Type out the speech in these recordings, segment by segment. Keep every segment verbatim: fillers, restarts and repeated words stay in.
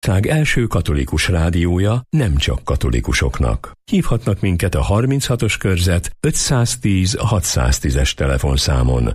ország első katolikus rádiója nem csak katolikusoknak. Hívhatnak minket a harminchatos körzet ötszáztíz hatszáztízes telefonszámon.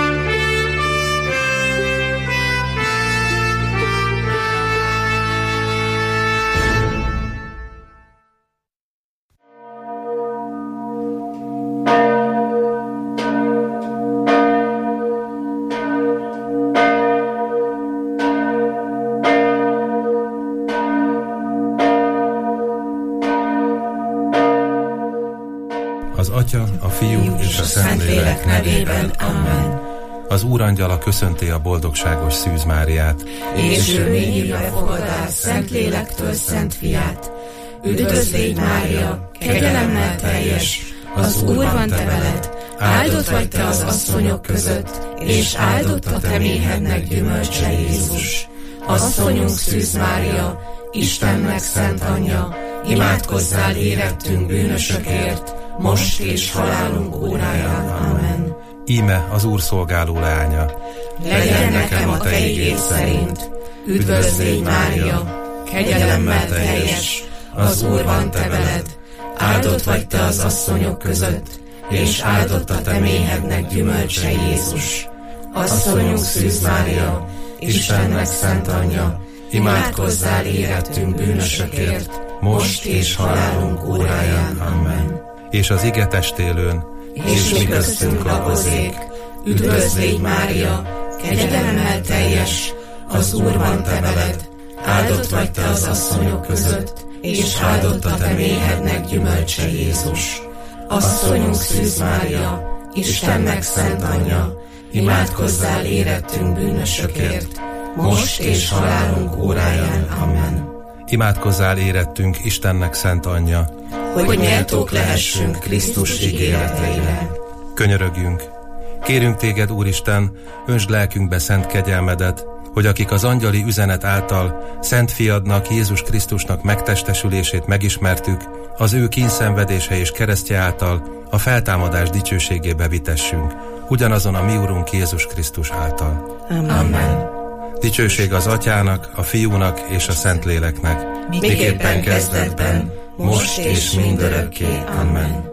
Az Atya, a Fiú és a Szentlélek nevében. Amen. Az Úrangyala köszönti a boldogságos Szűz Máriát. És ő még hívja fogadás Szentlélektől Szent Fiát. Üdvözl légy, Mária, kegyelemmel teljes, az Úr van te veled, áldott vagy te az asszonyok között, és áldott a te méhednek gyümölcse, Jézus. Asszonyunk Szűz Mária, Istennek szent anyja, imádkozzál érettünk bűnösökért, most és halálunk óráján. Amen. Íme az Úr szolgáló leánya. Legyen nekem a te igéd szerint. Üdvözl légy, Mária, kegyelemmel teljes, az Úr van te veled, áldott vagy te az asszonyok között, és áldott a te méhednek gyümölcse, Jézus. Asszonyunk Szűz Mária, Istennek szent anyja, imádkozzál érettünk bűnösökért, most és halálunk óráján. Amen. És az ige testélőn, és mi köztünk lakozék. Üdvözl légy, Mária, kegyelemmel teljes, az Úr van te veled, áldott vagy te az asszonyok között, és áldott a te méhednek gyümölcse, Jézus. Asszonyunk Szűz Mária, Istennek szent anyja, imádkozzál érettünk bűnösökért, most és halálunk óráján. Amen. Imádkozzál érettünk Istennek szent anyja, hogy méltók lehessünk Krisztus ígéreteire. Könyörögjünk! Kérünk téged, Úristen, öntsd lelkünkbe szent kegyelmedet, hogy akik az angyali üzenet által szent fiadnak, Jézus Krisztusnak megtestesülését megismertük, az ő kínszenvedése és keresztje által a feltámadás dicsőségébe vitessünk, ugyanazon a mi Urunk Jézus Krisztus által. Amen. Amen. Dicsőség az Atyának, a Fiúnak és a Szentléleknek, miképpen kezdetben, most és mindörökké. Amen.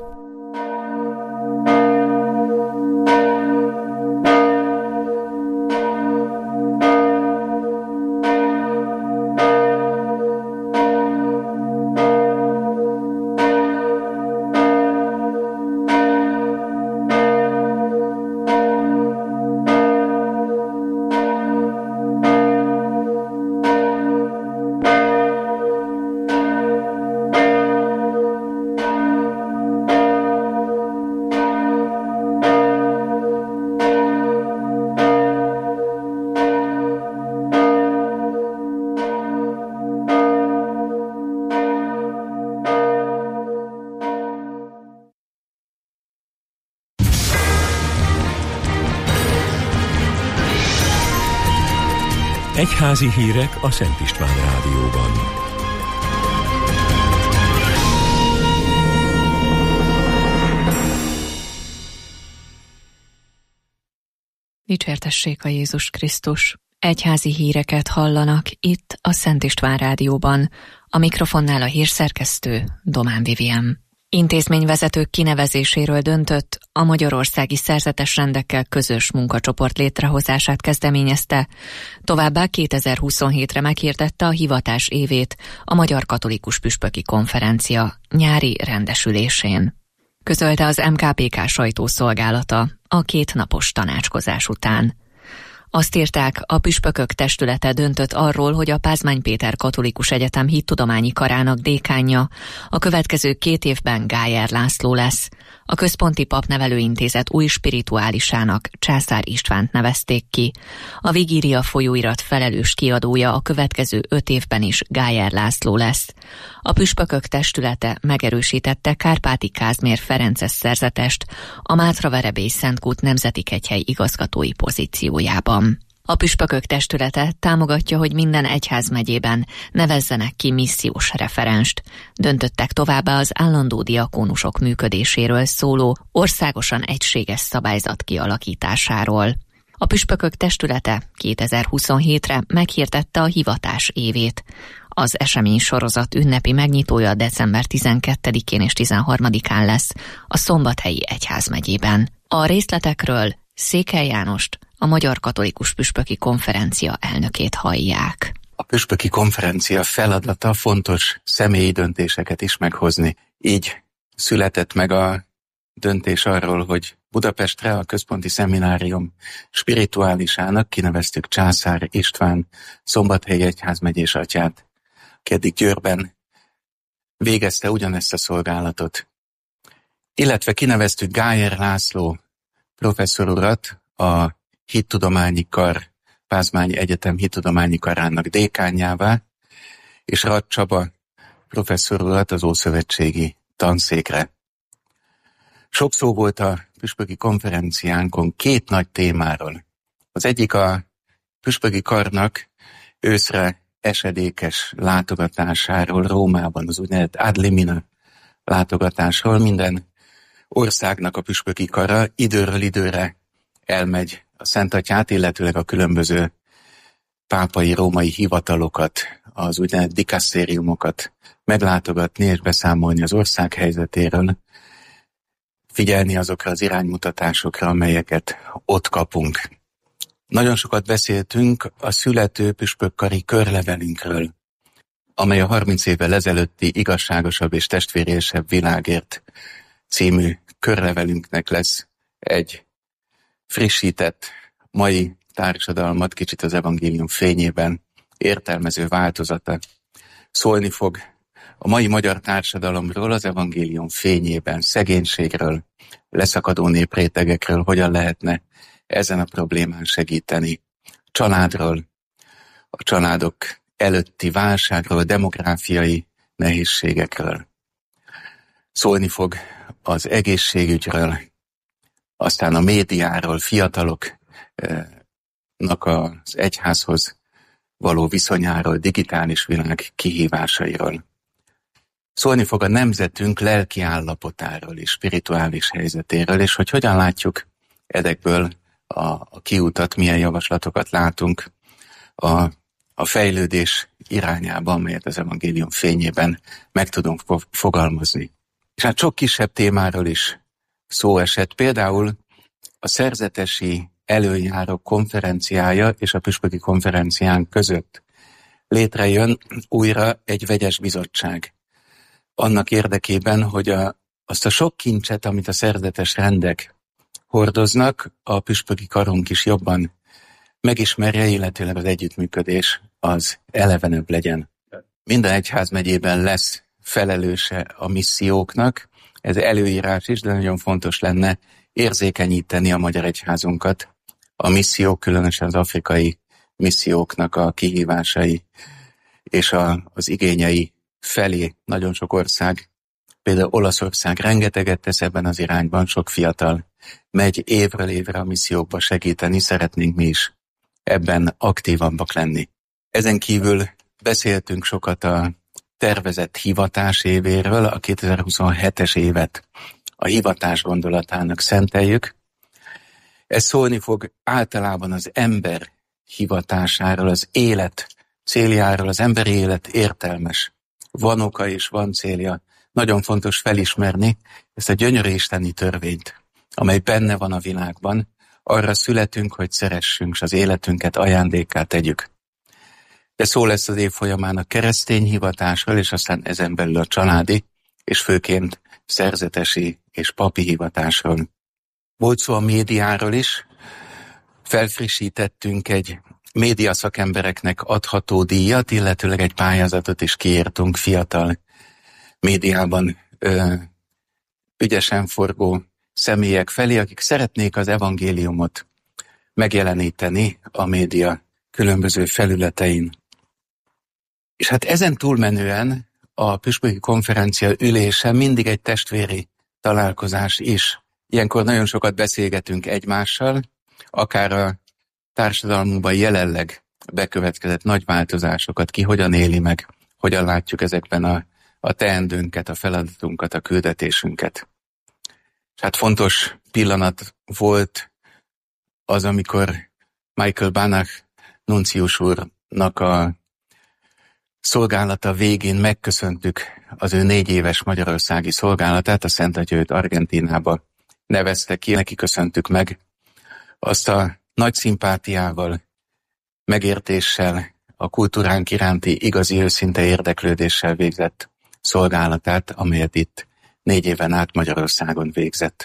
Egyházi hírek a Szent István Rádióban. Dicsértessék a Jézus Krisztus! Egyházi híreket hallanak itt a Szent István Rádióban. A mikrofonnál a hírszerkesztő Domán Vivien. Intézményvezetők kinevezéséről döntött, a magyarországi szerzetes rendekkel közös munkacsoport létrehozását kezdeményezte, továbbá kétezer-huszonhétre meghirdette a hivatás évét a Magyar Katolikus Püspöki Konferencia nyári rendesülésén. Közölte az em ká pé ká sajtószolgálata a kétnapos tanácskozás után. Azt írták, a püspökök testülete döntött arról, hogy a Pázmány Péter Katolikus Egyetem hittudományi karának dékánja a következő két évben Gájer László lesz. A Központi Papnevelőintézet új spirituálisának Császár Istvánt nevezték ki. A Vigília folyóirat felelős kiadója a következő öt évben is Gájer László lesz. A püspökök testülete megerősítette Kárpáti Kázmér Ferences szerzetest a Mátraverebély Szentkút Nemzeti Kegyhely igazgatói pozíciójában. A püspökök testülete támogatja, hogy minden egyházmegyében nevezzenek ki missziós referenst. Döntöttek továbbá az állandó diakónusok működéséről szóló országosan egységes szabályzat kialakításáról. A püspökök testülete kétezer-huszonhétre meghirdette a hivatás évét. Az esemény sorozat ünnepi megnyitója december tizenkettedikén és tizenharmadikán lesz a Szombathelyi Egyházmegyében. A részletekről Székely Jánost, a Magyar Katolikus Püspöki Konferencia elnökét hallják. A püspöki konferencia feladata fontos személyi döntéseket is meghozni. Így született meg a döntés arról, hogy Budapestre a Központi Szeminárium spirituálisának kineveztük Császár István Szombathelyi Egyházmegyés atyát, aki eddig Győrben végezte ugyanezt a szolgálatot. Illetve kineveztük Gájer László professzor urat, a Hittudományi Kar, Pázmányi Egyetem Hittudományi Karának dékánjává, és Rath Csaba professzor urat az Ószövetségi Tanszékre. Sok szó volt a püspöki konferenciánkon két nagy témáról. Az egyik a püspöki karnak őszre esedékes látogatásáról Rómában, az úgynevezett ad limina látogatásról. Minden országnak a püspöki kara időről időre elmegy a Szent Atyát, illetőleg a különböző pápai római hivatalokat, az úgynevezett dikasztériumokat meglátogatni és beszámolni az ország helyzetéről, figyelni azokra az iránymutatásokra, amelyeket ott kapunk. Nagyon sokat beszéltünk a születő püspökkari körlevelünkről, amely a harminc évvel ezelőtti igazságosabb és testvériesebb világért című körlevelünknek lesz egy frissített, mai társadalmat kicsit az evangélium fényében értelmező változata. Szólni fog a mai magyar társadalomról, az evangélium fényében, szegénységről, leszakadó néprétegekről, hogyan lehetne ezen a problémán segíteni. Családról, a családok előtti válságról, demográfiai nehézségekről. Szólni fog az egészségügyről, aztán a médiáról, fiataloknak az egyházhoz való viszonyáról, digitális világ kihívásairól. Szólni fog a nemzetünk lelki állapotáról és spirituális helyzetéről, és hogy hogyan látjuk ezekből a, a kiutat, milyen javaslatokat látunk a, a fejlődés irányában, amelyet az evangélium fényében meg tudunk fogalmazni. És hát sok kisebb témáról is szó esett, például a szerzetesi előjárók konferenciája és a püspöki konferenciánk között létrejön újra egy vegyes bizottság. Annak érdekében, hogy a, azt a sok kincset, amit a szerzetes rendek hordoznak, a püspöki karunk is jobban megismerje, illetőleg az együttműködés az elevenebb legyen. Minden egyházmegyében lesz felelőse a misszióknak, ez előírás is, de nagyon fontos lenne érzékenyíteni a magyar egyházunkat. A missziók, különösen az afrikai misszióknak a kihívásai és a, az igényei felé nagyon sok ország, például Olaszország rengeteget tesz ebben az irányban, sok fiatal megy évről évre a missziókba segíteni, szeretnénk mi is ebben aktívabbak lenni. Ezen kívül beszéltünk sokat a tervezett hivatás évéről, a kétezer-huszonhetes évet a hivatás gondolatának szenteljük. Ez szólni fog általában az ember hivatásáról, az élet céljáról, az emberi élet értelmes. Van oka és van célja. Nagyon fontos felismerni ezt a gyönyörű isteni törvényt, amely benne van a világban. Arra születünk, hogy szeressünk, és az életünket ajándékká tegyük. De szó lesz az év folyamán a keresztény hivatásról, és aztán ezen belül a családi, és főként szerzetesi és papi hivatásról. Volt szó a médiáról is. Felfrissítettünk egy média szakembereknek adható díjat, illetőleg egy pályázatot is kiírtunk fiatal médiában ö, ügyesen forgó személyek felé, akik szeretnék az evangéliumot megjeleníteni a média különböző felületein. És hát ezen túlmenően a püspöki konferencia ülése mindig egy testvéri találkozás is. Ilyenkor nagyon sokat beszélgetünk egymással, akár a társadalmunkban jelenleg bekövetkezett nagy változásokat, ki hogyan éli meg, hogyan látjuk ezekben a, a teendőnket, a feladatunkat, a küldetésünket. És hát fontos pillanat volt az, amikor Michael Banach nuncius úrnak a szolgálata végén megköszöntük az ő négy éves magyarországi szolgálatát, a Szent Atya őt Argentínába nevezte ki, neki köszöntük meg azt a nagy szimpátiával, megértéssel, a kultúránk iránti igazi őszinte érdeklődéssel végzett szolgálatát, amelyet itt négy éven át Magyarországon végzett.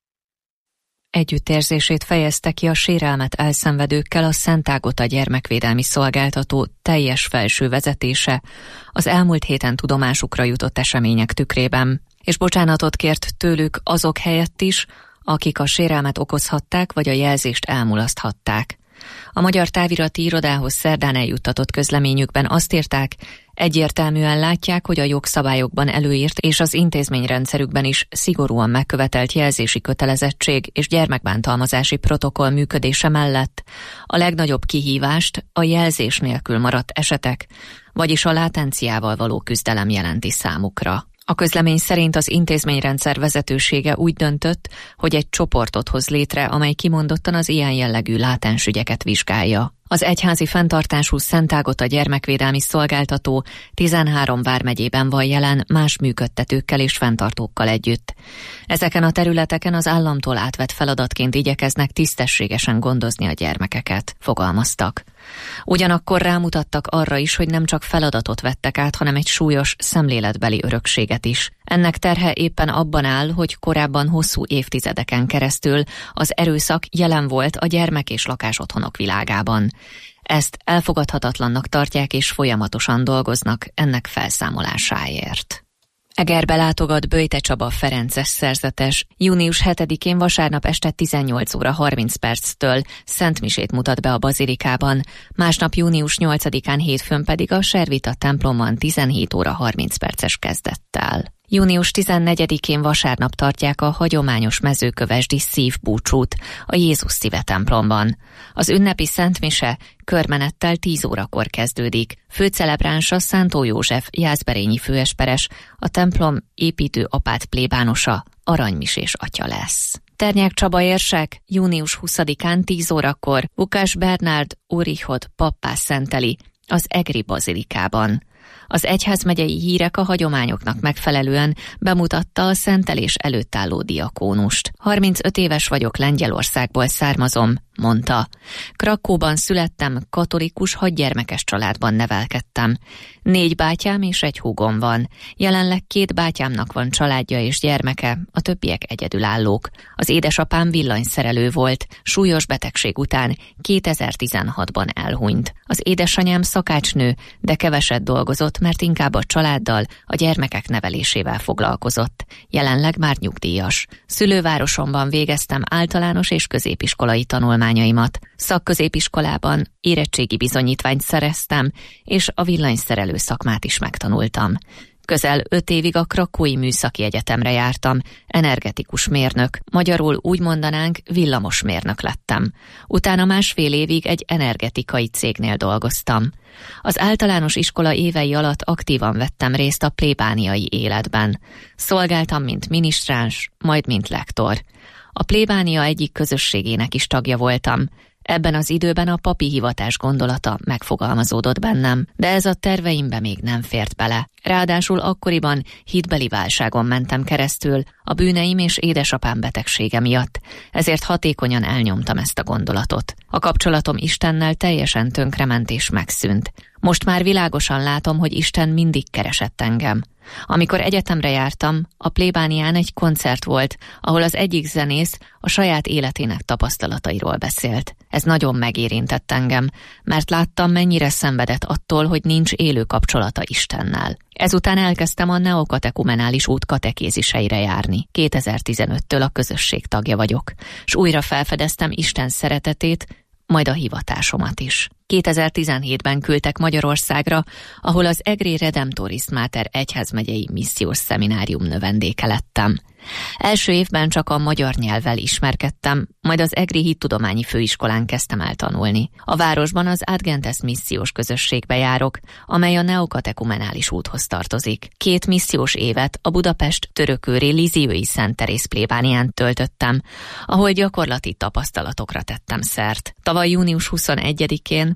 Együttérzését fejezte ki a sérelmet elszenvedőkkel a Szent Ágota gyermekvédelmi szolgáltató teljes felső vezetése az elmúlt héten tudomásukra jutott események tükrében, és bocsánatot kért tőlük azok helyett is, akik a sérelmet okozhatták vagy a jelzést elmulaszthatták. A Magyar Távirati Irodához szerdán eljuttatott közleményükben azt írták, egyértelműen látják, hogy a jogszabályokban előírt és az intézményrendszerükben is szigorúan megkövetelt jelzési kötelezettség és gyermekbántalmazási protokoll működése mellett a legnagyobb kihívást a jelzés nélkül maradt esetek, vagyis a látenciával való küzdelem jelenti számukra. A közlemény szerint az intézményrendszer vezetősége úgy döntött, hogy egy csoportot hoz létre, amely kimondottan az ilyen jellegű látens ügyeket vizsgálja. Az egyházi fenntartású Szent Ágota gyermekvédelmi szolgáltató tizenhárom vármegyében van jelen más működtetőkkel és fenntartókkal együtt. Ezeken a területeken az államtól átvett feladatként igyekeznek tisztességesen gondozni a gyermekeket, fogalmaztak. Ugyanakkor rámutattak arra is, hogy nem csak feladatot vettek át, hanem egy súlyos szemléletbeli örökséget is. Ennek terhe éppen abban áll, hogy korábban hosszú évtizedeken keresztül az erőszak jelen volt a gyermek- és lakásotthonok világában. Ezt elfogadhatatlannak tartják és folyamatosan dolgoznak ennek felszámolásáért. Egerbe látogat Böjte Csaba ferences szerzetes. Június hetedikén vasárnap este tizennyolc óra harminc perctől szentmisét mutat be a bazilikában, másnap június nyolcadikán hétfőn pedig a Servita templomban tizenhét óra harminc perces kezdettel. Június tizennegyedikén vasárnap tartják a hagyományos mezőkövesdi szívbúcsút a Jézus Szíve templomban. Az ünnepi szentmise körmenettel tíz órakor kezdődik. Főcelebránsa Szántó József jászberényi főesperes, a templom építő apát plébánosa, aranymisés atya lesz. Ternyák Csaba érsek június huszadikán tíz órakor Vukás Bernárd Úrichot pappá szenteli az egri bazilikában. Az egyházmegyei hírek a hagyományoknak megfelelően bemutatta a szentelés előtt álló diakónust. harmincöt éves vagyok, Lengyelországból származom, mondta. Krakóban születtem, katolikus hatgyermekes családban nevelkedtem. Négy bátyám és egy húgom van. Jelenleg két bátyámnak van családja és gyermeke, a többiek egyedülállók. Az édesapám villanyszerelő volt, súlyos betegség után kétezer-tizenhatban elhunyt. Az édesanyám szakácsnő, de keveset dolgozott, mert inkább a családdal, a gyermekek nevelésével foglalkozott. Jelenleg már nyugdíjas. Szülővárosomban végeztem általános és középiskolai tanulmányaimat. Szakközépiskolában érettségi bizonyítványt szereztem, és a villanyszerelő szakmát is megtanultam. Közel öt évig a Krakói Műszaki Egyetemre jártam, energetikus mérnök, magyarul úgy mondanánk villamosmérnök lettem. Utána másfél évig egy energetikai cégnél dolgoztam. Az általános iskola évei alatt aktívan vettem részt a plébániai életben. Szolgáltam, mint minisztráns, majd mint lektor. A plébánia egyik közösségének is tagja voltam. Ebben az időben a papi hivatás gondolata megfogalmazódott bennem, de ez a terveimbe még nem fért bele. Ráadásul akkoriban hitbeli válságon mentem keresztül a bűneim és édesapám betegsége miatt, ezért hatékonyan elnyomtam ezt a gondolatot. A kapcsolatom Istennel teljesen tönkrement és megszűnt. Most már világosan látom, hogy Isten mindig keresett engem. Amikor egyetemre jártam, a plébánián egy koncert volt, ahol az egyik zenész a saját életének tapasztalatairól beszélt. Ez nagyon megérintett engem, mert láttam, mennyire szenvedett attól, hogy nincs élő kapcsolata Istennel. Ezután elkezdtem a neokatekumenális út katekéziseire járni. kétezer-tizenöttől a közösség tagja vagyok, s újra felfedeztem Isten szeretetét, majd a hivatásomat is. kétezer-tizenhétben küldtek Magyarországra, ahol az Egri Redemptoris Mater egyházmegyei missziós szeminárium növendéke lettem. Első évben csak a magyar nyelvvel ismerkedtem, majd az Egri Hittudományi Főiskolán kezdtem el tanulni. A városban az Adgentes missziós közösségbe járok, amely a neokatekumenális úthoz tartozik. Két missziós évet a Budapest törökőri Liziói Szent Teréz plébánián töltöttem, ahol gyakorlati tapasztalatokra tettem szert. Tavaly június huszonegyedikén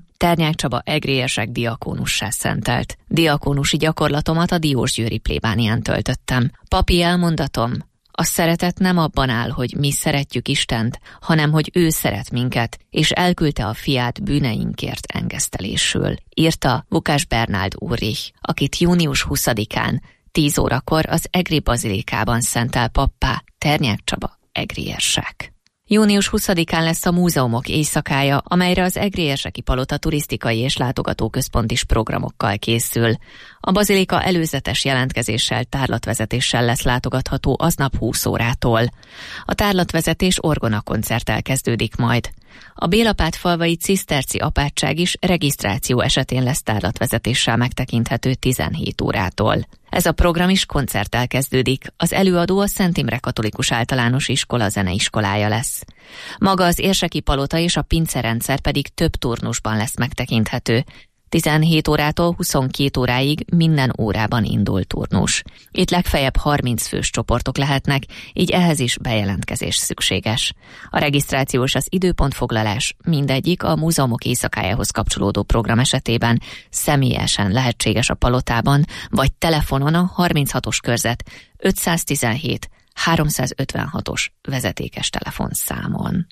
Ternyák Csaba egrélyesek diakónussá szentelt. Diakónusi gyakorlatomat a Diósgyőri plébánián töltöttem. Papi elmondatom, a szeretet nem abban áll, hogy mi szeretjük Istent, hanem hogy ő szeret minket, és elküldte a fiát bűneinkért engesztelésül, írta Vukás Bernáld Ulrich, akit június huszadikán, tíz órakor az egri bazilikában szentel pappá Ternyák Csaba egrélyesek. június huszadikán lesz a múzeumok éjszakája, amelyre az Egrélyeseki Palota turisztikai és látogatóközpont is programokkal készül. A bazilika előzetes jelentkezéssel, tárlatvezetéssel lesz látogatható aznap húsz órától. A tárlatvezetés orgonakoncerttel kezdődik majd. A Bélapátfalvai ciszterci apátság is regisztráció esetén lesz tárlatvezetéssel megtekinthető tizenhét órától. Ez a program is koncerttel kezdődik, az előadó a Szent Imre Katolikus Általános Iskola zeneiskolája lesz. Maga az Érseki Palota és a pincerendszer pedig több turnusban lesz megtekinthető. tizenhét órától huszonkét óráig minden órában indul turnus. Itt legfeljebb harminc fős csoportok lehetnek, így ehhez is bejelentkezés szükséges. A regisztráció és az időpontfoglalás mindegyik a múzeumok éjszakájához kapcsolódó program esetében személyesen lehetséges a palotában, vagy telefonon a harminchatos körzet ötszáztizenhét háromszázötvenhatos vezetékes telefonszámon.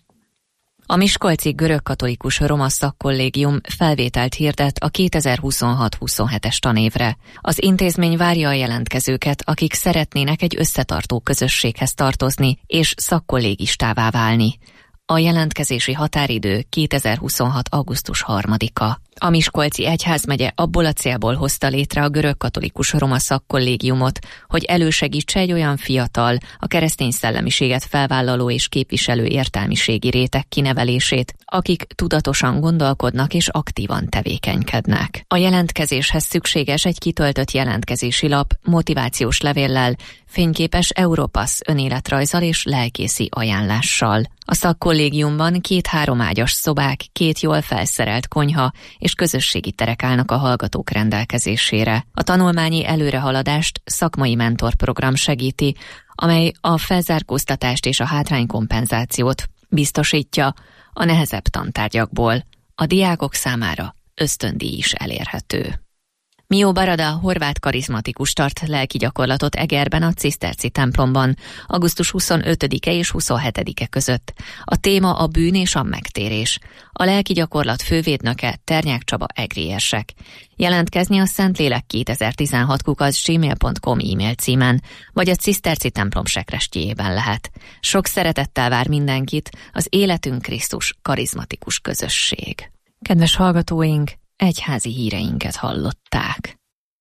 A miskolci görögkatolikus roma szakkollégium felvételt hirdet a kétezer-huszonhat huszonhetes tanévre. Az intézmény várja a jelentkezőket, akik szeretnének egy összetartó közösséghez tartozni és szakkollégistává válni. A jelentkezési határidő kétezer-huszonhat augusztus harmadika. A Miskolci Egyházmegye abból a célból hozta létre a görögkatolikus roma szakkollégiumot, hogy elősegítse egy olyan fiatal, a keresztény szellemiséget felvállaló és képviselő értelmiségi réteg kinevelését, akik tudatosan gondolkodnak és aktívan tevékenykednek. A jelentkezéshez szükséges egy kitöltött jelentkezési lap, motivációs levéllel, fényképes Europass önéletrajzzal és lelkészi ajánlással. A szakkollégiumban két háromágyas szobák, két jól felszerelt konyha és közösségi terek állnak a hallgatók rendelkezésére. A tanulmányi előrehaladást szakmai mentorprogram segíti, amely a felzárkóztatást és a hátránykompenzációt biztosítja a nehezebb tantárgyakból. A diákok számára ösztöndíj is elérhető. Mió Barada horvát karizmatikus tart lelki gyakorlatot Egerben a ciszterci templomban augusztus huszonötödike és huszonhetedike között. A téma a bűn és a megtérés. A lelki gyakorlat fővédnöke Ternyák Csaba egrélyesek. Jelentkezni a Szentlélek kétezer-tizenhat kukac gmail pont com e-mail címen, vagy a ciszterci templom sekrestjéjében lehet. Sok szeretettel vár mindenkit az Életünk Krisztus karizmatikus közösség. Kedves hallgatóink, egyházi híreinket hallották.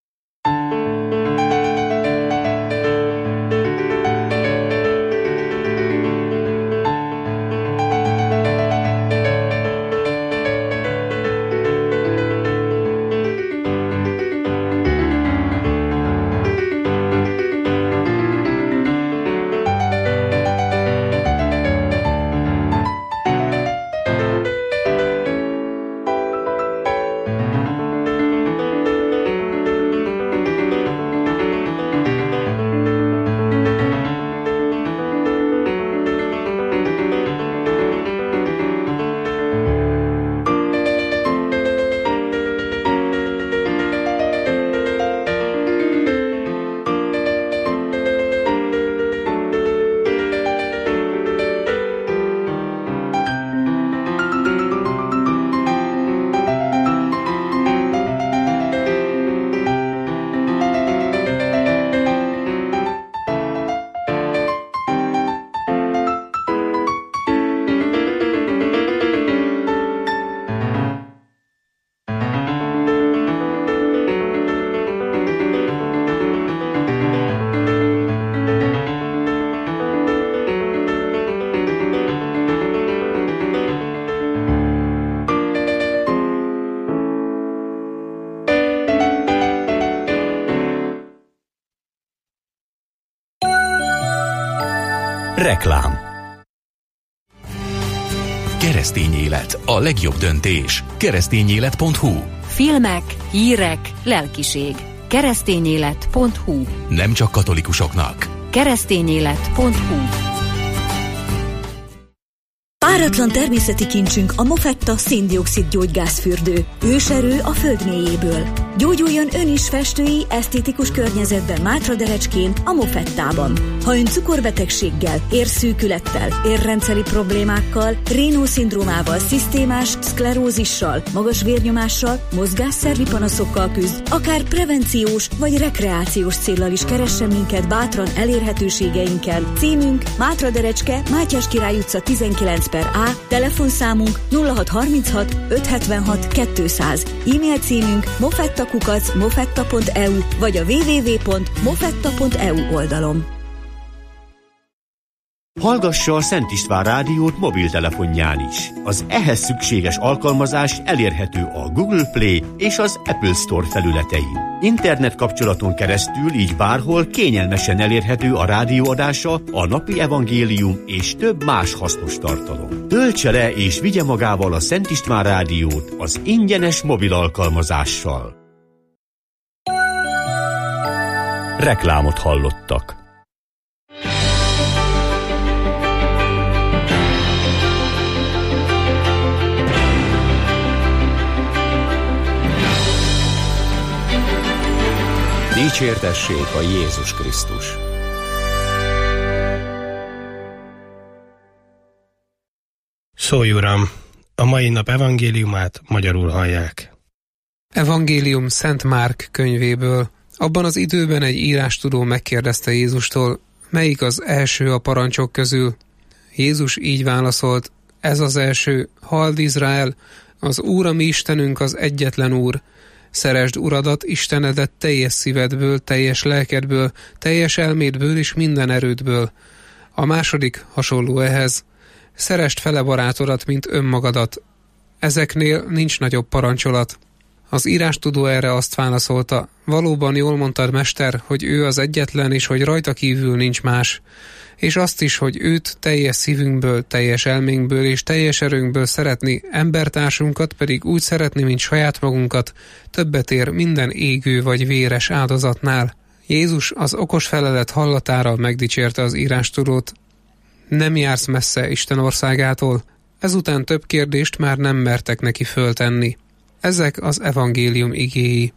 Reklám. Keresztény élet, a legjobb döntés. keresztényélet pont hu. Filmek, hírek, lelkiség. keresztényélet pont hu. Nem csak katolikusoknak. keresztényélet pont hu. Páratlan természeti kincsünk a Mofetta szén-dioxid gyógygázfürdő. Őserő a föld mélyéből. Gyógyuljon ön is festői, esztétikus környezetben Mátraderecskén, a Mofettában. Ha ön cukorbetegséggel, érszűkülettel, érrendszeri problémákkal, Raynaud-szindrómával, szisztémás szklerózissal, magas vérnyomással, mozgásszervi panaszokkal küzd, akár prevenciós vagy rekreációs céllal is keressen minket bátran elérhetőségeinken. Címünk Mátraderecske, Mátyás Király utca tizenkilenc per A, telefonszámunk nulla hat harminchat ötszázhetvenhat kétszáz, e-mail címünk mofettakukac mofetta pont e u vagy a double-u double-u double-u pont mofetta pont e u oldalon. Hallgassa a Szent István rádiót mobiltelefonján is. Az ehhez szükséges alkalmazás elérhető a Google Play és az Apple Store felületein. Internet kapcsolaton keresztül így bárhol kényelmesen elérhető a rádióadása, a napi evangélium és több más hasznos tartalom. Töltse le és vigye magával a Szent István rádiót az ingyenes mobil alkalmazással. Reklámot hallottak. Dicsértessék a Jézus Krisztus! Szólj, Uram! A mai nap evangéliumát magyarul hallják. Evangélium Szent Márk könyvéből. Abban az időben egy írástudó megkérdezte Jézustól, melyik az első a parancsok közül. Jézus így válaszolt, ez az első, halld Izrael, az Úr a mi Istenünk az egyetlen Úr. Szeresd Uradat, Istenedet teljes szívedből, teljes lelkedből, teljes elmédből és minden erődből. A második hasonló ehhez. Szeresd fele barátodat, mint önmagadat. Ezeknél nincs nagyobb parancsolat. Az írástudó erre azt válaszolta, valóban jól mondtad, mester, hogy ő az egyetlen, és hogy rajta kívül nincs más. És azt is, hogy őt teljes szívünkből, teljes elménkből és teljes erőnkből szeretni, embertársunkat pedig úgy szeretni, mint saját magunkat, többet ér minden égő vagy véres áldozatnál. Jézus az okos felelet hallatára megdicsérte az írástudót. Nem jársz messze Isten országától. Ezután több kérdést már nem mertek neki föltenni. Ezek az evangélium igéi.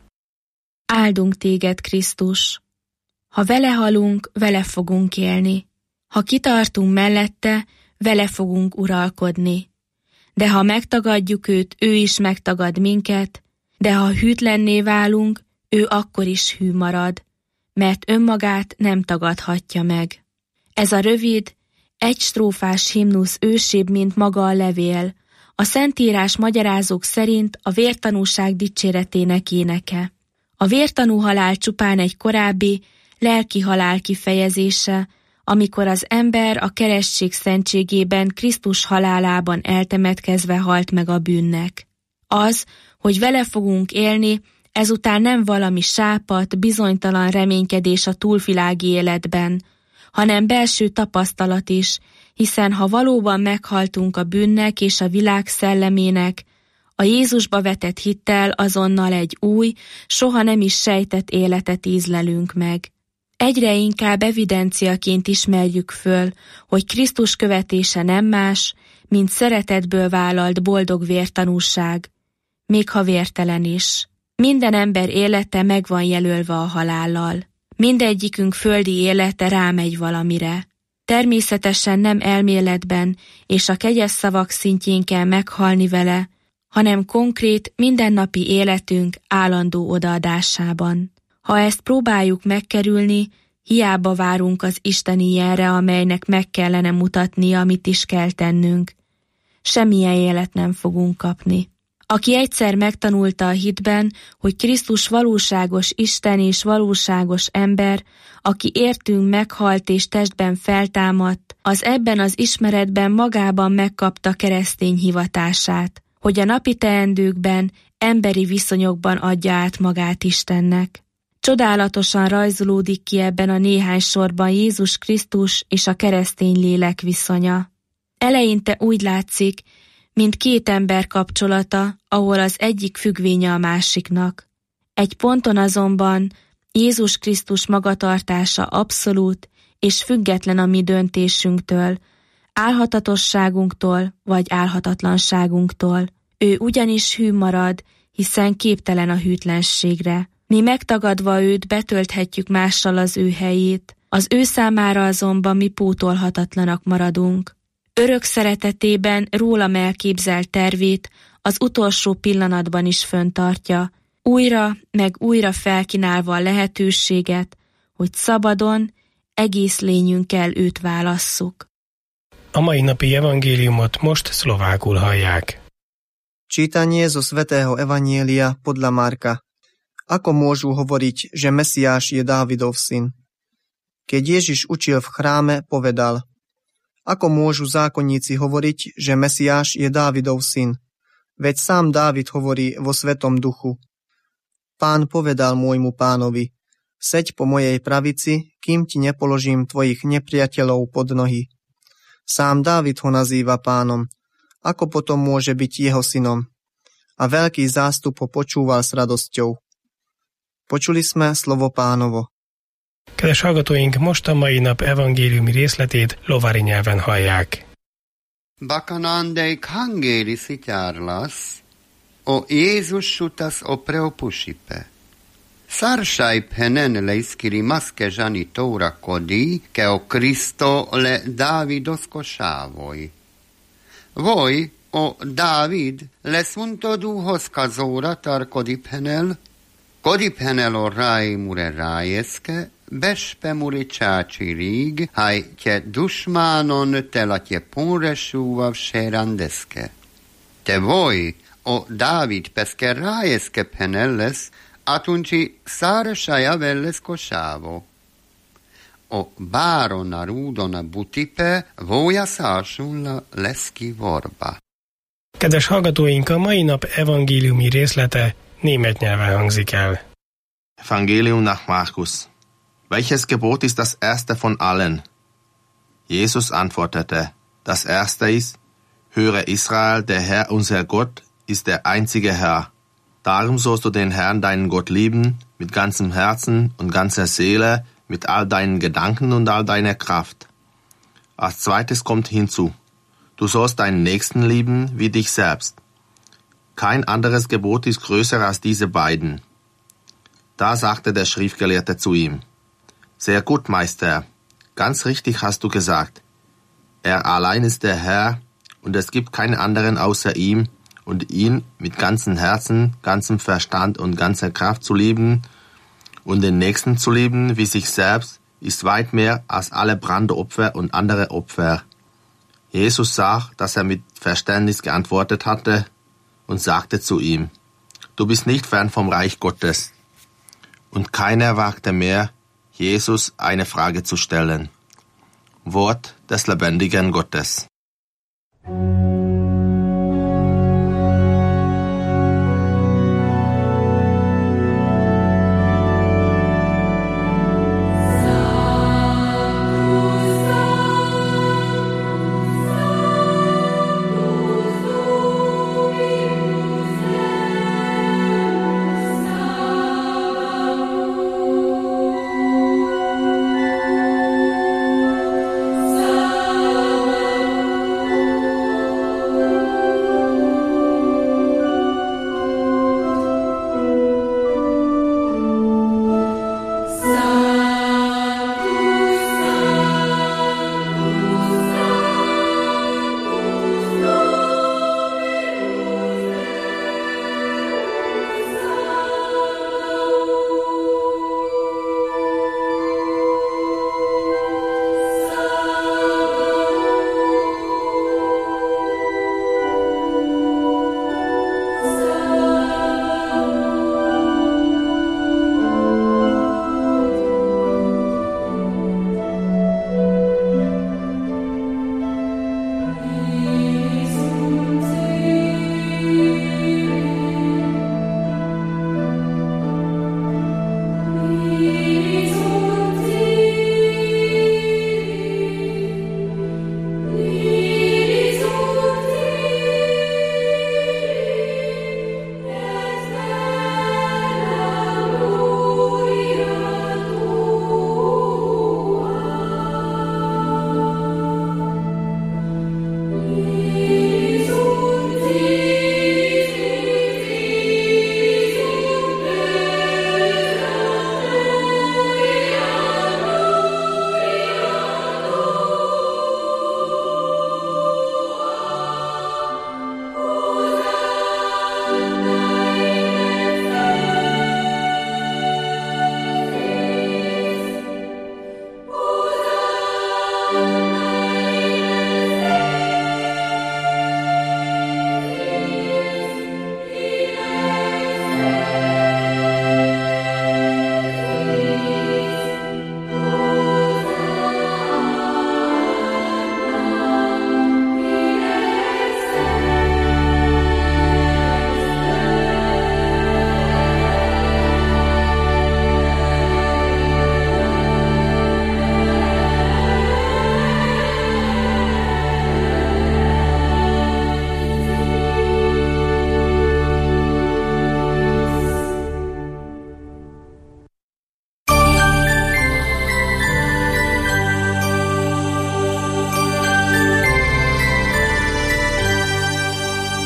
Áldunk téged, Krisztus! Ha vele halunk, vele fogunk élni. Ha kitartunk mellette, vele fogunk uralkodni. De ha megtagadjuk őt, ő is megtagad minket, de ha hűtlenné válunk, ő akkor is hű marad, mert önmagát nem tagadhatja meg. Ez a rövid, egy strófás himnusz ősébb, mint maga a levél, a Szentírás magyarázók szerint a vértanúság dicséretének éneke. A vértanú halál csupán egy korábbi, lelki halál kifejezése, amikor az ember a keresztség szentségében Krisztus halálában eltemetkezve halt meg a bűnnek. Az, hogy vele fogunk élni, ezután nem valami sápadt, bizonytalan reménykedés a túlvilági életben, hanem belső tapasztalat is, hiszen ha valóban meghaltunk a bűnnek és a világ szellemének, a Jézusba vetett hittel azonnal egy új, soha nem is sejtett életet ízlelünk meg. Egyre inkább evidenciaként ismerjük föl, hogy Krisztus követése nem más, mint szeretetből vállalt boldog vértanúság, még ha vértelen is. Minden ember élete meg van jelölve a halállal. Mindegyikünk földi élete rámegy valamire. Természetesen nem elméletben és a kegyes szavak szintjén kell meghalni vele, hanem konkrét, mindennapi életünk állandó odaadásában. Ha ezt próbáljuk megkerülni, hiába várunk az isteni jelre, amelynek meg kellene mutatnia, amit is kell tennünk. Semmilyen élet nem fogunk kapni. Aki egyszer megtanulta a hitben, hogy Krisztus valóságos Isten és valóságos ember, aki értünk meghalt és testben feltámadt, az ebben az ismeretben magában megkapta keresztény hivatását, hogy a napi teendőkben, emberi viszonyokban adja át magát Istennek. Csodálatosan rajzolódik ki ebben a néhány sorban Jézus Krisztus és a keresztény lélek viszonya. Eleinte úgy látszik, mint két ember kapcsolata, ahol az egyik függvénye a másiknak. Egy ponton azonban Jézus Krisztus magatartása abszolút és független a mi döntésünktől, álhatatosságunktól vagy álhatatlanságunktól. Ő ugyanis hű marad, hiszen képtelen a hűtlenségre. Mi megtagadva őt betölthetjük mással az ő helyét, az ő számára azonban mi pótolhatatlanak maradunk. Örök szeretetében rólam elképzelt tervét az utolsó pillanatban is föntartja, újra meg újra felkínálva a lehetőséget, hogy szabadon, egész lényünkkel őt válasszuk. A mai napi evangéliumot most szlovákul hallják. Čítanie zo svätého evanjelia podľa Marka. Ako môžu hovoriť, že Mesiáš je Dávidov syn? Keď Ježiš učil v chráme, povedal: Ako môžu zákonníci hovoriť, že Mesiáš je Dávidov syn? Veď sám Dávid hovorí vo Svetom duchu. Pán povedal môjmu pánovi: Seď po mojej pravici, kým ti nepoložím tvojich nepriateľov pod nohy. Sám Dávid ho nazýva pánom. Ako potom môže byť jeho synom? A veľký zástup ho počúval s radosťou. Počuli sme slovo Pánovo. Kedves hallgatóink, most a mai nap evangéliumi részletét lovári nyelven hallják. Bakanandei kangéli szityárlasz, o Jézus sutas o preopusipe. Sarsai penen leiskiri maske žani toura kodi, ke o Kristo le Dávidosko sávoj. Voi, o Dávid, lesunto duhos kazóra tar kodiphenel, kodiphenel o ráj mure rájeszke, bespe muri csácsi ríg, haj tje dusmánon telatje punresúva vsérandeszke. Te voi, o Dávid, peske rájeszke penelles, atunci szársaja velles kosávo. O bárona rúdona butipe voja szársulla leszki vorba. Kedves hallgatóink, a mai nap evangéliumi részlete német nyelven hangzik el. Evangelium nach Markus. Welches Gebot ist das erste von allen? Jesus antwortete: Das erste ist: Höre Israel, der Herr unser Gott ist der einzige Herr. Darum sollst du den Herrn deinen Gott lieben, mit ganzem Herzen und ganzer Seele, mit all deinen Gedanken und all deiner Kraft. Als zweites kommt hinzu: Du sollst deinen Nächsten lieben wie dich selbst. Kein anderes Gebot ist größer als diese beiden. Da sagte der Schriftgelehrte zu ihm: Sehr gut, Meister, ganz richtig hast du gesagt. Er allein ist der Herr, und es gibt keinen anderen außer ihm, und ihn mit ganzem Herzen, ganzem Verstand und ganzer Kraft zu lieben und den Nächsten zu lieben wie sich selbst, ist weit mehr als alle Brandopfer und andere Opfer. Jesus sah, dass er mit Verständnis geantwortet hatte und sagte zu ihm: Du bist nicht fern vom Reich Gottes. Und keiner wagte mehr, Jesus eine Frage zu stellen. Wort des lebendigen Gottes.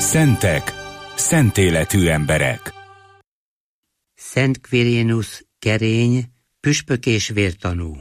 Szentek, szentéletű emberek. Szent Quirinus kerény, püspök és vértanú.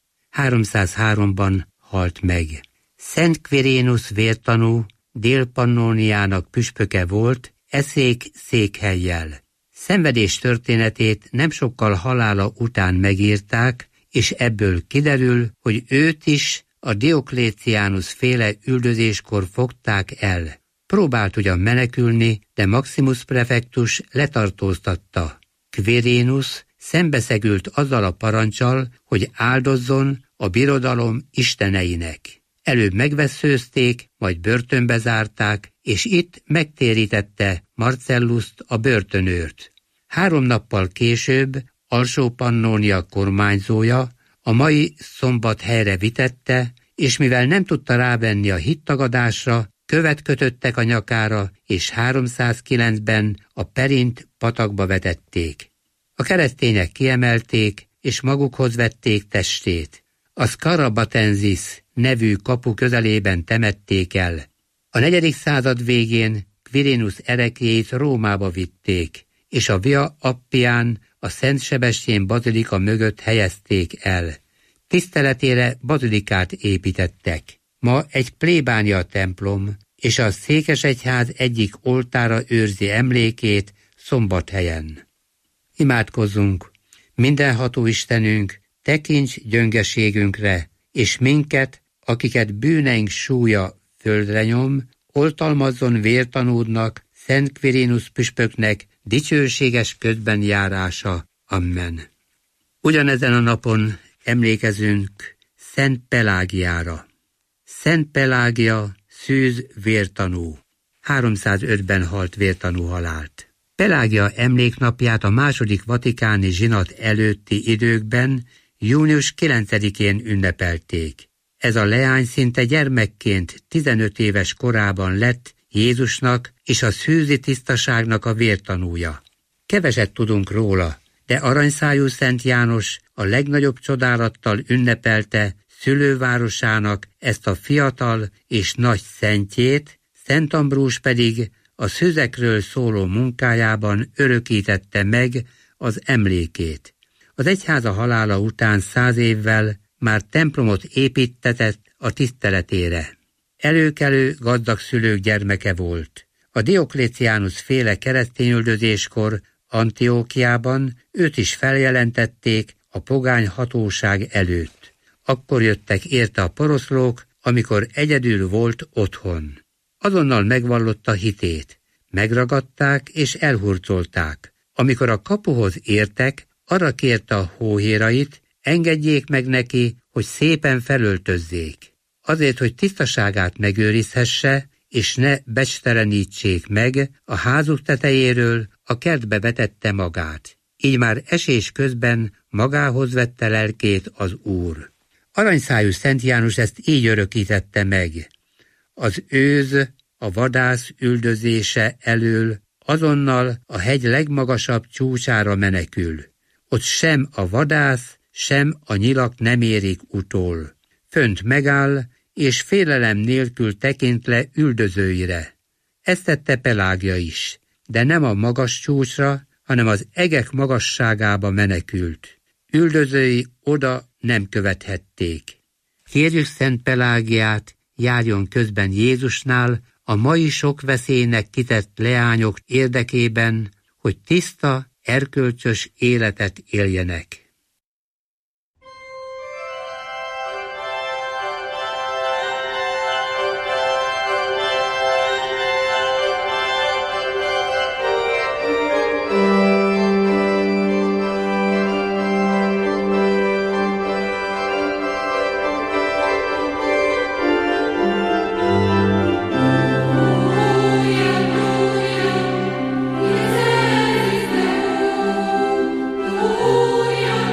háromszázháromban halt meg. Szent Quirinus vértanú Dél-Pannóniának püspöke volt, eszék székhellyel. Szenvedés történetét nem sokkal halála után megírták, és ebből kiderül, hogy őt is a Diokléciánus féle üldözéskor fogták el. Próbált ugyan menekülni, de Maximus prefektus letartóztatta. Quirinus szembeszegült azzal a parancsal, hogy áldozzon a birodalom isteneinek. Előbb megvesszőzték, majd börtönbe zárták, és itt megtérítette Marcellust a börtönőrt. Három nappal később Alsó-Pannónia kormányzója a mai Szombathelyre vitette, és mivel nem tudta rávenni a hittagadásra, követ kötöttek a nyakára, és háromszázkilencben a Perint patakba vetették. A keresztények kiemelték, és magukhoz vették testét. A Scarabatensis nevű kapu közelében temették el. A negyedik század végén Quirinus ereklyét Rómába vitték, és a Via Appián a Szent Sebestyén bazilika mögött helyezték el. Tiszteletére bazilikát építettek. Ma egy plébánia templom, és a székesegyház egyik oltára őrzi emlékét Szombathelyen. Imádkozzunk! Mindenható Istenünk, tekints gyöngeségünkre, és minket, akiket bűneink súlya földre nyom, oltalmazzon vértanúdnak, Szent Quirinus püspöknek dicsőséges ködben járása. Amen. Ugyanezen a napon emlékezünk Szent Pelágiára. Szent Pelágia szűz vértanú. háromszázötben halt vértanú halált. Pelágia emléknapját a második vatikáni zsinat előtti időkben június kilencedikén ünnepelték. Ez a leány szinte gyermekként tizenöt éves korában lett Jézusnak és a szűzi tisztaságnak a vértanúja. Keveset tudunk róla, de aranyszájú Szent János a legnagyobb csodálattal ünnepelte szülővárosának ezt a fiatal és nagy szentjét, Szent Ambrus pedig a szüzekről szóló munkájában örökítette meg az emlékét. Az egyháza halála után száz évvel már templomot építtetett a tiszteletére. Előkelő gazdag szülők gyermeke volt. A Diokléciánus féle keresztényüldözéskor Antiókiában őt is feljelentették a pogány hatóság előtt. Akkor jöttek érte a poroszlók, amikor egyedül volt otthon. Azonnal megvallotta hitét. Megragadták és elhurcolták. Amikor a kapuhoz értek, arra kérte a hóhérait, engedjék meg neki, hogy szépen felöltözzék. Azért, hogy tisztaságát megőrizhesse, és ne becstelenítsék meg, a házuk tetejéről a kertbe vetette magát. Így már esés közben magához vette lelkét az Úr. Aranyszájú Szent János ezt így örökítette meg. Az őz, a vadász üldözése elől azonnal a hegy legmagasabb csúcsára menekül. Ott sem a vadász, sem a nyilak nem érik utol. Fönt megáll, és félelem nélkül tekint le üldözőire. Ezt tette Pelágia is, de nem a magas csúcsra, hanem az egek magasságába menekült. Üldözői oda nem követhették. Kérjük Szent Pelágiát, járjon közben Jézusnál a mai sok veszélynek kitett leányok érdekében, hogy tiszta, erkölcsös életet éljenek. Oh, yeah.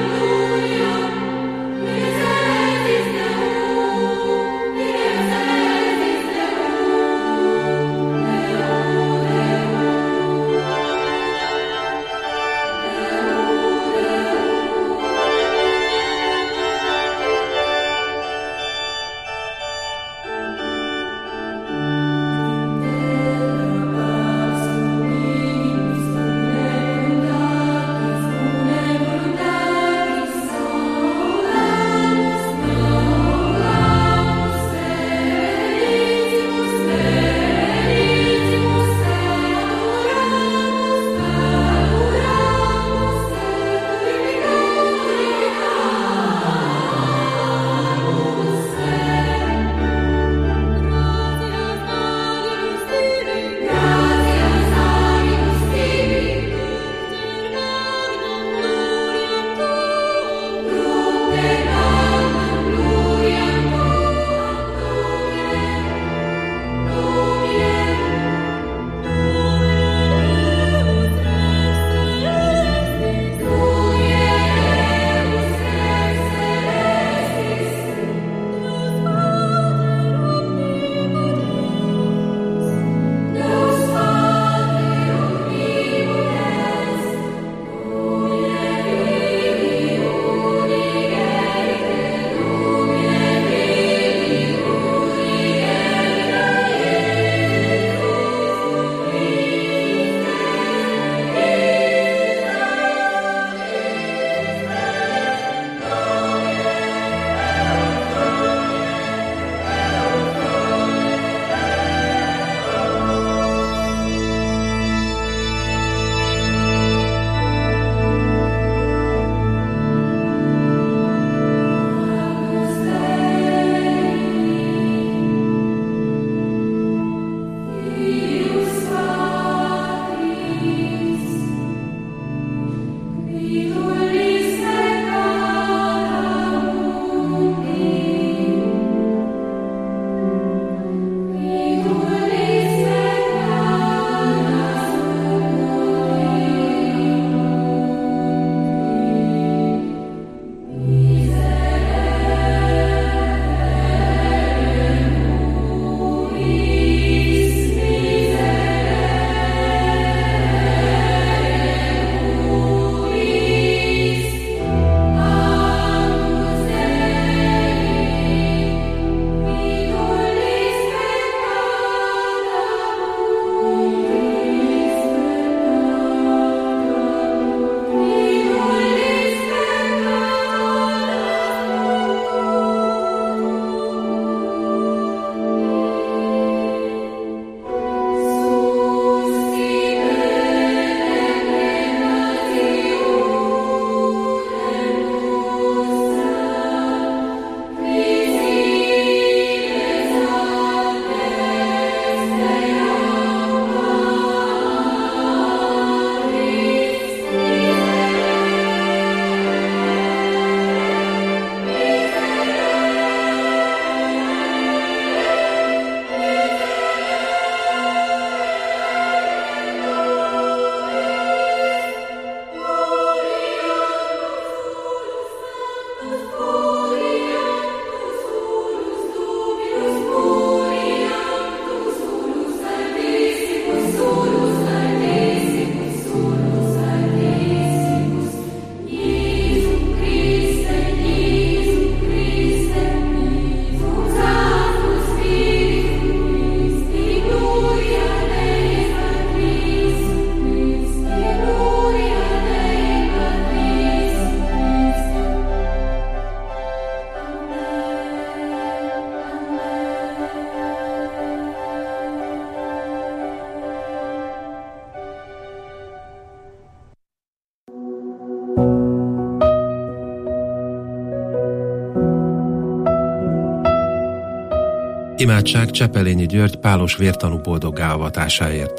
Imádság Csepelényi György pálos vértanú boldoggá avatásáért.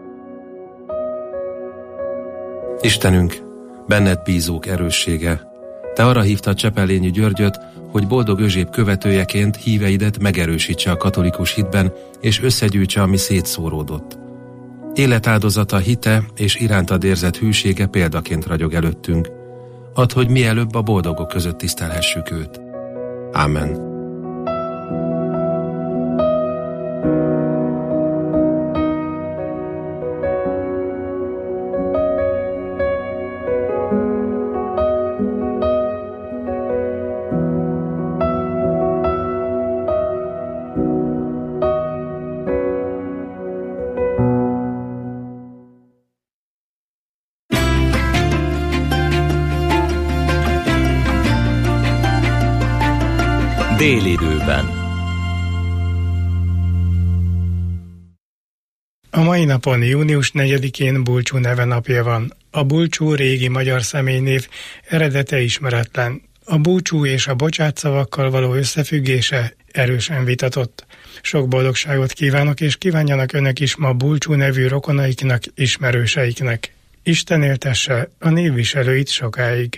Istenünk, benned bízók erőssége, te arra hívtad Csepelényi Györgyöt, hogy boldog özséb követőjeként híveidet megerősítse a katolikus hitben, és összegyűjtse, ami szétszóródott. Életáldozata, hite és irántad érzett hűsége példaként ragyog előttünk. Add, hogy mielőbb a boldogok között tisztelhessük őt. Ámen. Délidőben. A mai napon, június negyedikén Bulcsú neve napja van. A Bulcsú régi magyar személynév, eredete ismeretlen. A búcsú és a bocsát szavakkal való összefüggése erősen vitatott. Sok boldogságot kívánok, és kívánjanak önök is ma Bulcsú nevű rokonaiknak, ismerőseiknek. Isten éltesse a névviselőit sokáig.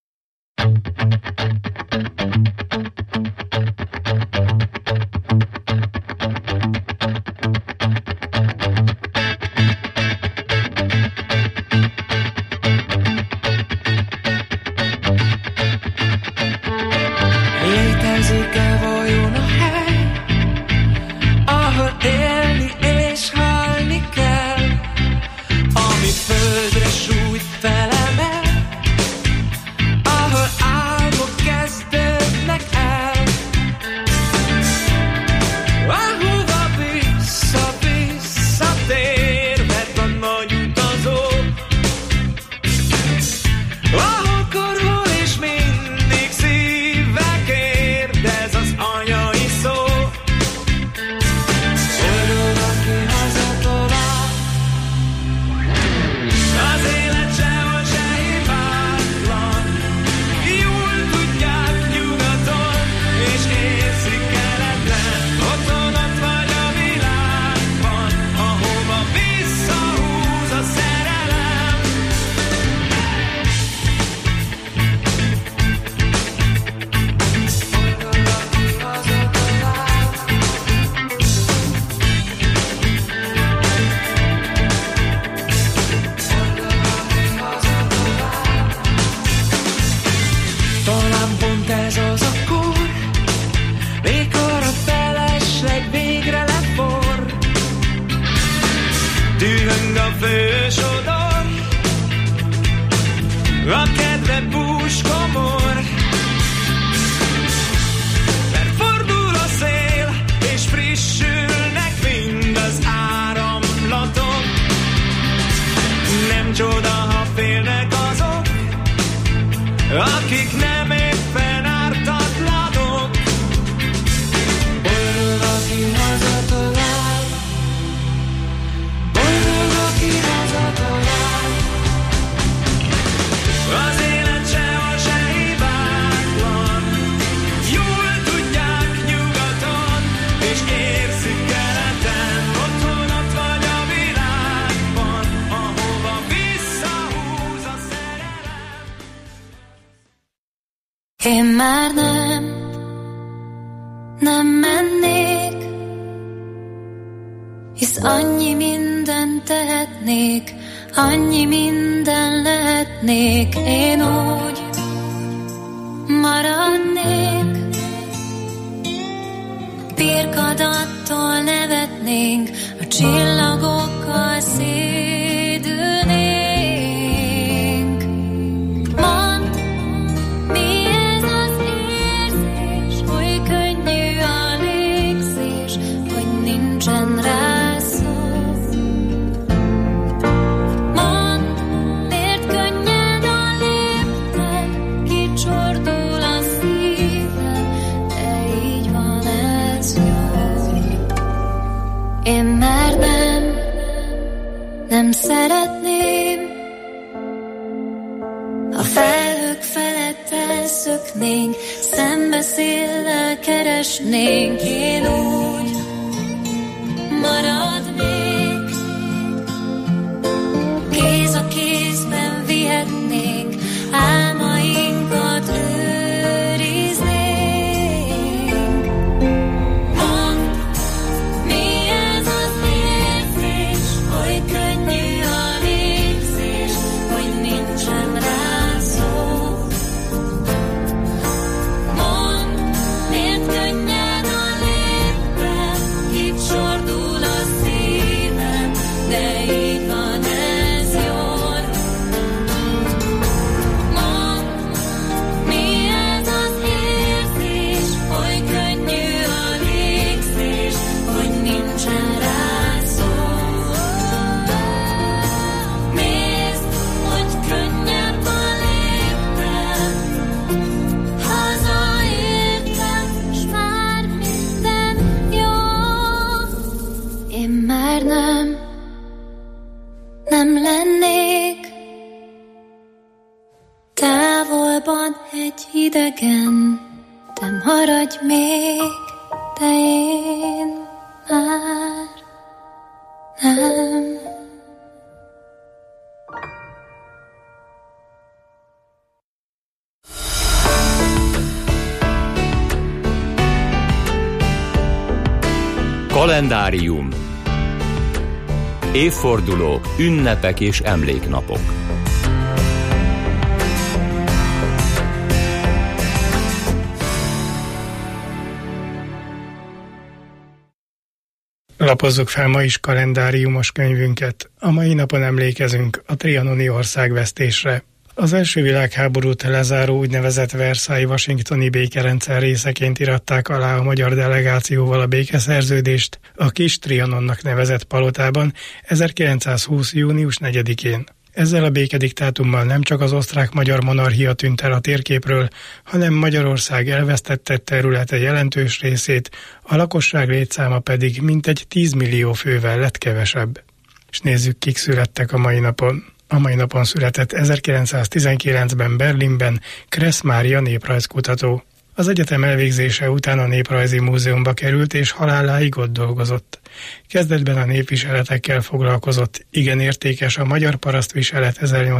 Létezik-e vajon a hely, ahol élni és halni kell, ami földre sújt felemel, ahol álmok kezdődnek el, ahova vissza-visszatér, mert a nagy utazó, ahol korol és mindig szívvel kérdez az anyai szó. Boldog, aki hazatovább, az élet sehol se hibátlan, jól tudják nyugaton, és érzik keleten, otthon ott vagy a világban, ahova visszahúz a szerelem. Boldog, aki hazatovább, talán pont ez az a kor, mikor a felesleg végre leforr. Dühöng a fősodor, a kedve búskomor, mert fordul a szél, és frissülnek mind az áramlatok. Nem csoda, ha félnek azok, akik nem éppen ártatlanok. Boldog, aki hazataláll, boldog, aki hazataláll, az élet sehol se hibátlan, jól tudják nyugaton, és érzik keleten, otthon ott vagy a világban, ahova visszahúz a szerelem. Én már nem, nem mennék, hisz annyi mindent tehetnék, annyi minden lehetnék, én úgy maradnék. Birkadattól nevetnénk, a csillagokkal szédülnénk. Mondd, mi ez az érzés, hogy könnyű a légzés, hogy nincsen rá szó. Mondd, miért könnyed a lépten, kicsordul a szívem, de így van ez jó. Én már nem, nem szeretném a felhők feletten elszöknénk, szembeszéllel keresnénk, én úgy maradnék, kéz a kézben vihetnénk, álmainkat őriznénk. Mondd, mi ez az érzés, hogy könnyű a légzés, hogy nincsen rá szó. Mondd, miért könnyed a léptem, itt sordul a szívem, de így van ez jól. Mondd, mi ez az érzés, hogy könnyű a légzés, hogy nincsen rá szó. Nézd, hogy könnyebb a léptem, hazaértem, s már minden jó. Én már nem, nem lennék távolban egy idegen, de maradj még, de én már nem. Kalendárium. Évfordulók, ünnepek és emléknapok. Lapozzuk fel ma is kalendáriumos könyvünket. A mai napon emlékezünk a trianoni országvesztésre. Az első világháborút lezáró úgynevezett Versailles washingtoni békerendszer részeként iratták alá a magyar delegációval a békeszerződést a Kis Trianonnak nevezett palotában ezerkilencszázhúsz. június negyedikén. Ezzel a békediktátummal nem csak az osztrák-magyar monarchia tűnt el a térképről, hanem Magyarország elvesztette területe jelentős részét, a lakosság létszáma pedig mintegy tíz millió fővel lett kevesebb. És nézzük, kik születtek a mai napon. A mai napon született ezerkilencszáztizenkilencben Berlinben Kressz Mária néprajzkutató. Az egyetem elvégzése után a Néprajzi Múzeumba került, és haláláig ott dolgozott. Kezdetben a népviseletekkel foglalkozott, igen értékes a Magyar Parasztviselet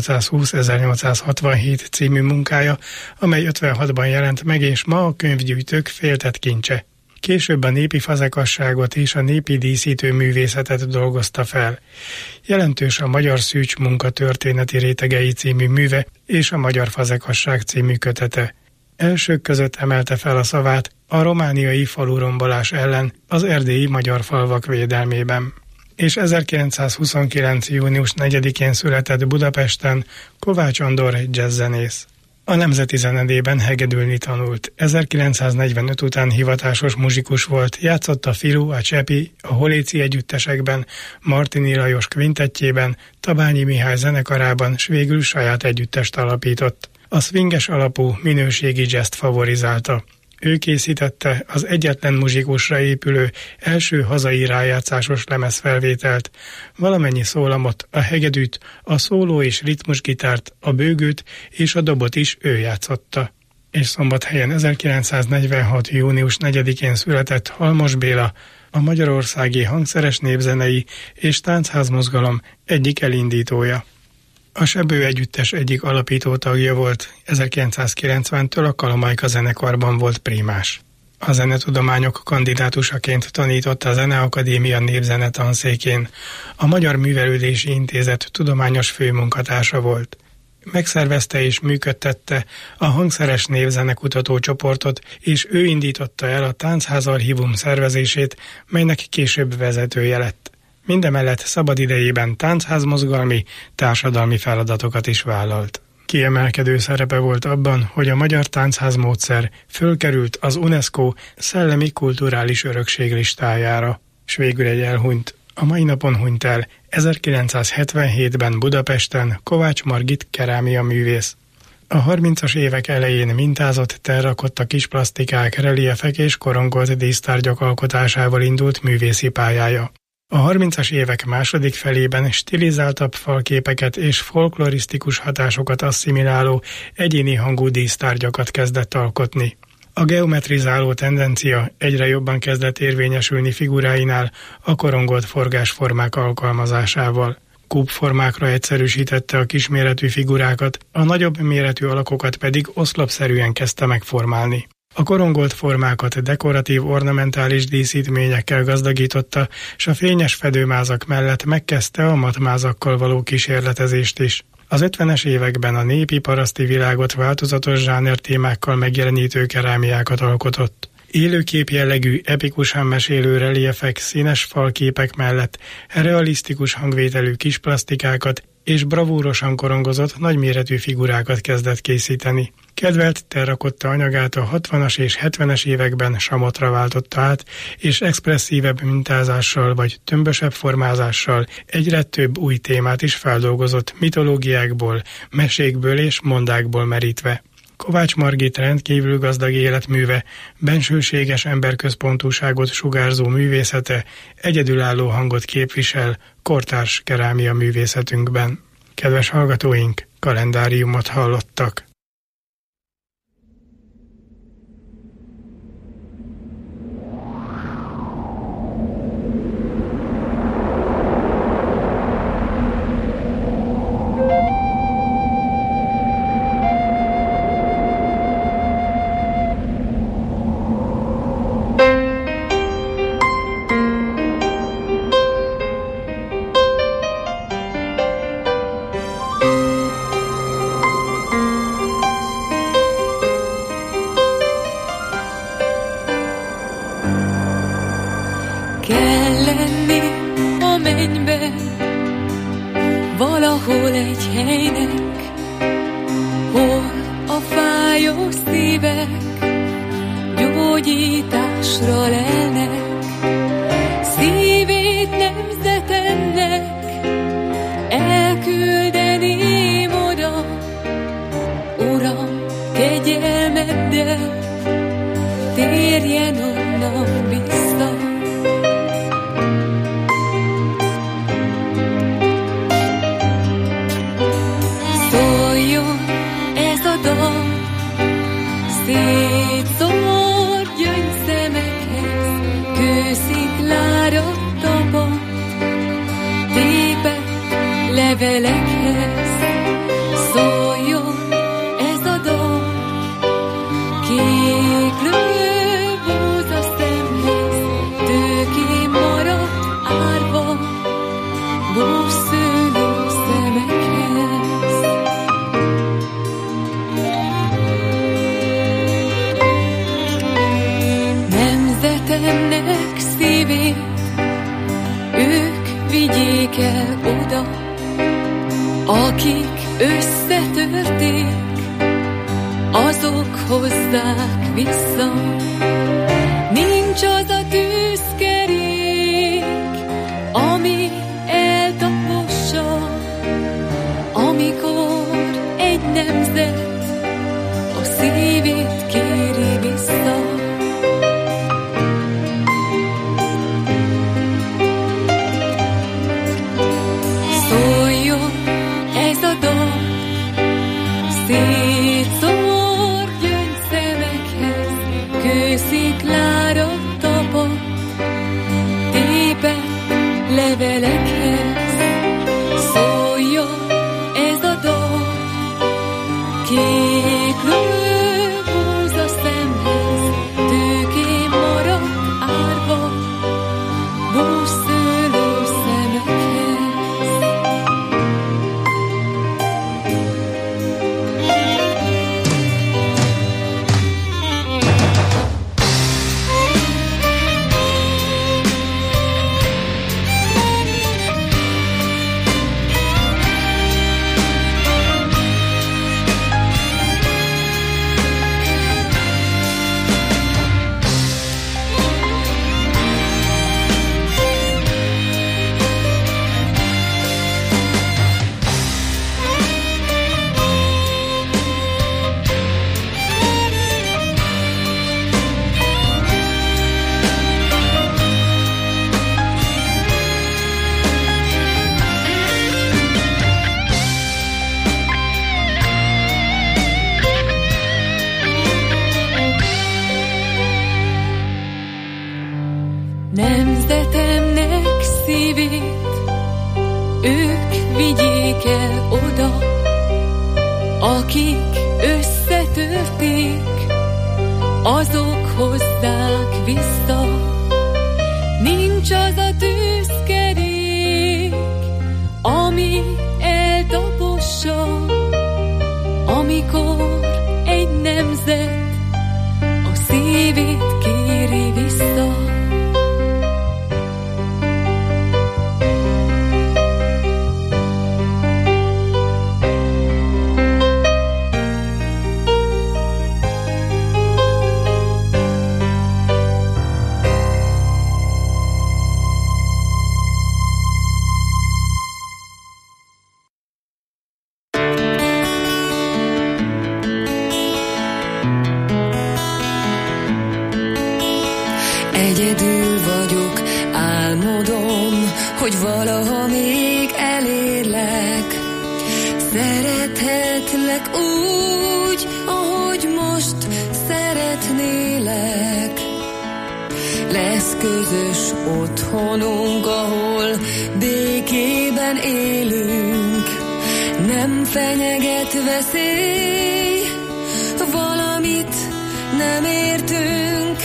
ezernyolcszázhúsz-ezernyolcszázhatvanhét című munkája, amely ötvenhatban jelent meg, és ma a könyvgyűjtők féltett kincse. Később a népi fazekasságot és a népi díszítő művészetet dolgozta fel. Jelentős a Magyar Szűcs munka történeti rétegei című műve és a Magyar Fazekasság című kötete. Elsők között emelte fel a szavát a romániai falurombolás ellen az erdélyi magyar falvak védelmében. És ezerkilencszázhuszonkilenc. június negyedikén született Budapesten Kovács Andor jazzzenész. A Nemzeti Zenedében hegedülni tanult. ezerkilencszáznegyvenöt után hivatásos muzsikus volt, játszott a Filú, a Csepi, a Holéci együttesekben, Martini Lajos kvintettjében, Tabányi Mihály zenekarában, s végül saját együttest alapított. A swinges alapú minőségi jazzt favorizálta. Ő készítette az egyetlen muzsikusra épülő első hazai rájátszásos lemezfelvételt, valamennyi szólamot, a hegedűt, a szóló és ritmusgitárt, a bőgőt és a dobot is ő játszotta. És Szombathelyen ezerkilencszáznegyvenhat. június negyedikén született Halmos Béla, a magyarországi hangszeres népzenei és táncházmozgalom egyik elindítója. A Sebő együttes egyik alapító tagja volt, ezerkilencszázkilencventől a Kalamajka zenekarban volt primás. A zenetudományok kandidátusaként tanított a Zeneakadémia népzene tanszékén, a Magyar Művelődési Intézet tudományos főmunkatársa volt. Megszervezte és működtette a hangszeres névzenekutató csoportot, és ő indította el a Táncházarchívum szervezését, melynek később vezetője lett. Mindemellett szabadidejében táncházmozgalmi, társadalmi feladatokat is vállalt. Kiemelkedő szerepe volt abban, hogy a magyar táncházmódszer fölkerült az UNESCO szellemi kulturális örökség listájára. S végül egy elhunyt. A mai napon hunyt el ezerkilencszázhetvenhétben Budapesten Kovács Margit kerámia művész. A harmincas évek elején mintázott terrakotta kis plasztikák, reliefek és korongolt dísztárgyak alkotásával indult művészi pályája. A harmincas évek második felében stilizáltabb falképeket és folklorisztikus hatásokat asszimiláló egyéni hangú dísztárgyakat kezdett alkotni. A geometrizáló tendencia egyre jobban kezdett érvényesülni figuráinál a korongolt forgásformák alkalmazásával. Kúbformákra egyszerűsítette a kisméretű figurákat, a nagyobb méretű alakokat pedig oszlopszerűen kezdte megformálni. A korongolt formákat dekoratív ornamentális díszítményekkel gazdagította, s a fényes fedőmázak mellett megkezdte a matmázakkal való kísérletezést is. Az ötvenes években a népi paraszti világot változatos zsáner témákkal megjelenítő kerámiákat alkotott. Élőkép jellegű, epikusan mesélő reliefek, színes falképek mellett realisztikus hangvételű kis plastikákat és bravúrosan korongozott nagyméretű figurákat kezdett készíteni. Kedvelt terrakotta anyagát a hatvanas és hetvenes években samotra váltotta át, és expresszívebb mintázással vagy tömbösebb formázással egyre több új témát is feldolgozott mitológiákból, mesékből és mondákból merítve. Kovács Margit rendkívül gazdag életműve, bensőséges emberközpontúságot sugárzó művészete egyedülálló hangot képvisel kortárs kerámia művészetünkben. Kedves hallgatóink, kalendáriumot hallottak. el oda, akik összetörték, azok hozzák vissza. Nincs az a tűzkerék, ami eltapossa, amikor egy nemzet a szívét kéri vissza. Egyedül vagyok, álmodom, hogy valaha még elérlek. Szerethetlek úgy, ahogy most szeretnélek. Lesz közös otthonunk, ahol békében élünk. Nem fenyeget veszély, valamit nem értünk.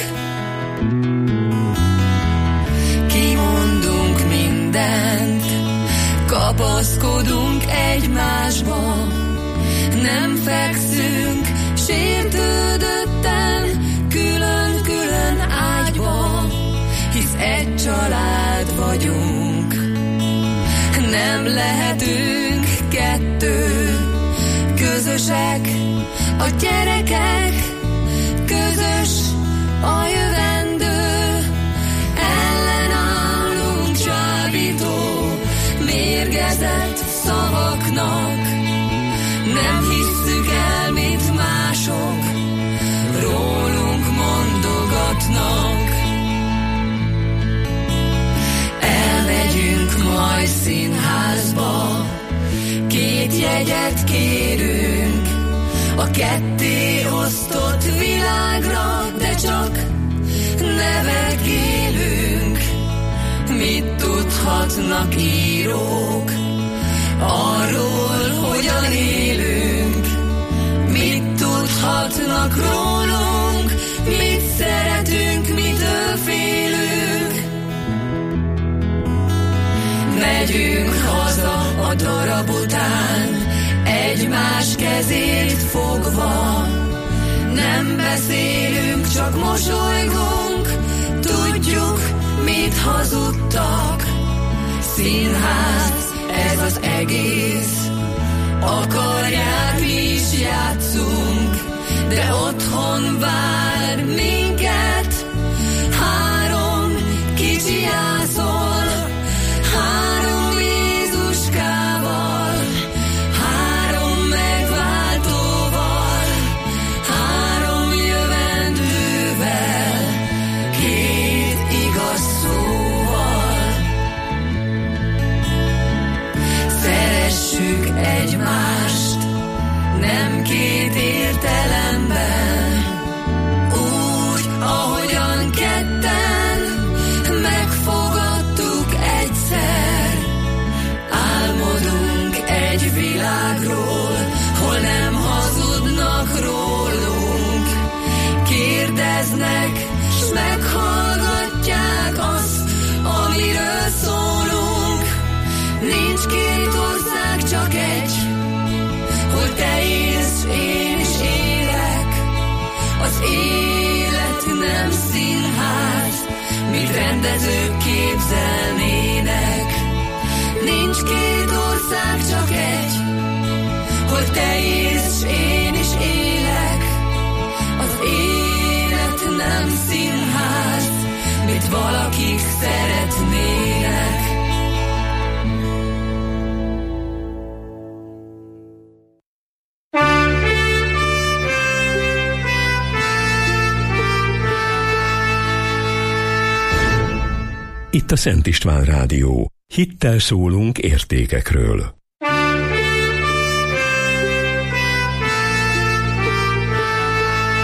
Kimondunk mindent, kapaszkodunk egymásba. Nem fekszünk sértődötten, külön-külön ágyba, hisz egy család vagyunk. Nem lehetünk kettő, közösek a gyerekek, közös a jövendő. Ellenállunk csábító, mérgezett szavaknak. Nem hisszük el, mit mások rólunk mondogatnak. Elmegyünk majd színházba, két jegyet kérünk a ketté osztott világra, de csak nevek élünk. Mit tudhatnak írók arról, hogyan élünk? Mit tudhatnak rólunk? Mit szeretünk, mitől félünk? Megyünk haza a darab után, egymás kezét fogva. Nem beszélünk, csak mosolygunk, tudjuk, mit hazudtak. Színház, ez az egész, akarják, mi is játszunk, de otthon vár minket három kicsi jászol, három Jézuskával, három megváltóval, három jövendővel, két igaz szóval. Szeressük egymást, nem két értelemben, úgy, ahogyan ketten megfogadtuk egyszer. Álmodunk egy világról, hol nem hazudnak rólunk. Kérdeznek, s meghallgatják azt, amiről szólunk. Nincs két ország, csak egy, hogy te élsz, én is élek. Az élet nem színház, mit rendezők képzelnének. Nincs két ország, csak egy, hogy te élsz, én is élek. Az élet nem színház, mit valakik szeretnének. Itt a Szent István Rádió. Hittel szólunk értékekről.